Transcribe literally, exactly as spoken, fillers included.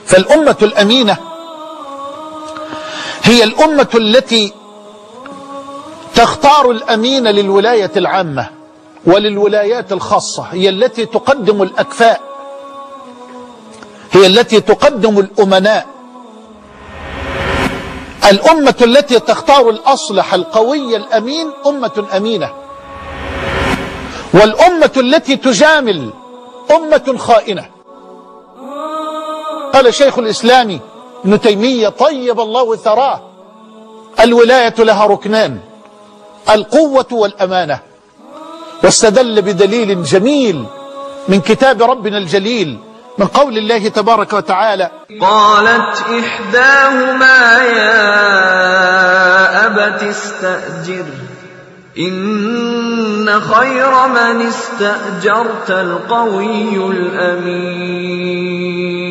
فالأمة الأمينة هي الأمة التي تختار الأمين للولاية العامة وللولايات الخاصة، هي التي تقدم الأكفاء، هي التي تقدم الأمناء. الأمة التي تختار الأصلح القوي الأمين أمة أمينة، والأمة التي تجامل أمة خائنة. قال شيخ الإسلام ابن تيمية طيب الله ثراه: الولاية لها ركنان، القوة والأمانة. واستدل بدليل جميل من كتاب ربنا الجليل من قول الله تبارك وتعالى: قالت إحداهما يا أبت استأجر إن خير من استأجرت القوي الأمين.